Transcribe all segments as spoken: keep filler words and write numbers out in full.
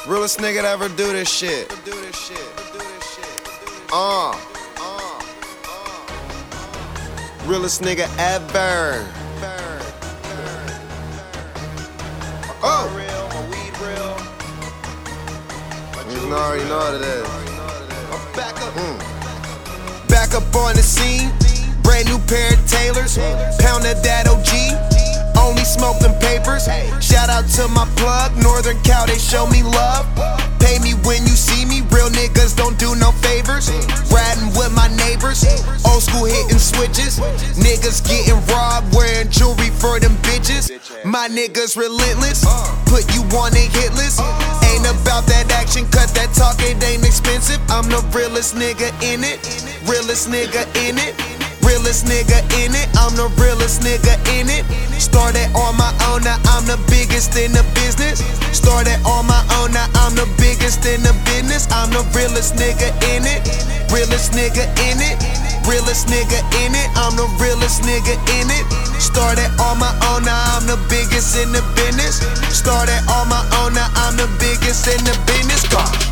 Realest nigga to ever do this shit. Uh. Realest nigga ever. Oh. You already know what it is. Back up. Mm. Back up on the scene. Brand new pair of Taylors. Pounded that O G. Only smoking papers. Shout out to my plug, Northern Cal, they show me love. Pay me when you see me, real niggas don't do no favors. Riding with my neighbors, old school hitting switches. Niggas getting robbed, wearing jewelry for them bitches. My niggas relentless, put you on a hit list. Ain't about that action, cut that talk, it ain't expensive. I'm the realest nigga in it, realest nigga in it. Realest nigga in it, I'm the realest nigga in it. Started on my own, now I'm the biggest in the business. Started on my own, now I'm the biggest in the business. I'm the realest nigga in it, realest nigga in it, realest nigga in it. I'm the realest nigga in it. Started on my own, now I'm the biggest in the business. Started on my own, now I'm the biggest in the business. Gosh.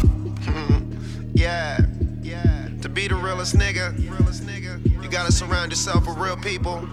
Yeah, yeah. To be the realest nigga, you gotta surround yourself with real people.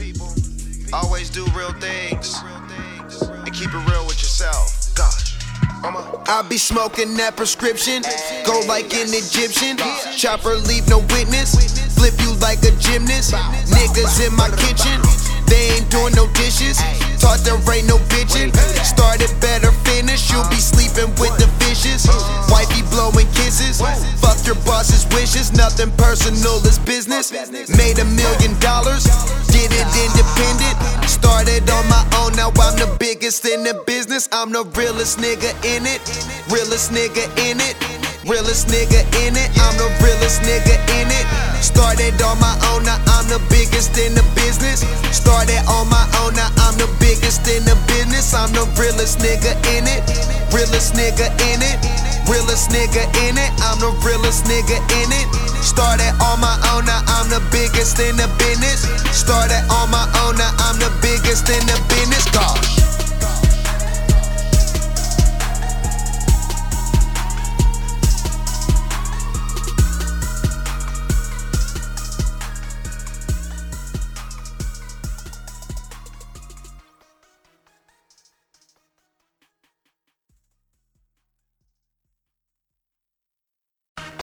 Always do real things and keep it real with yourself. Gosh. I be smoking that prescription, go like an Egyptian. Chopper leave no witness, flip you like a gymnast. Niggas in my kitchen, they ain't doing no dishes. Taught there ain't no bitchin', started better finish. You'll be sleeping with the fishes. Wifey blowing kisses, fuck your boss's wishes. Nothing personal, it's business. Made a million dollars, did it independent. Started on my own, now I'm the biggest in the business. I'm the realest nigga in it, realest nigga in it, realest nigga in it. I'm the realest nigga in it. Started on my own, now I'm the biggest in the business. Started on my own, now I'm the biggest in the business. I'm the realest nigga in it, realest nigga in it, realest nigga in it. I'm the realest nigga in it. Started on my own, now I'm the biggest in the business. Started on my own, now I'm the biggest in the business. Gosh.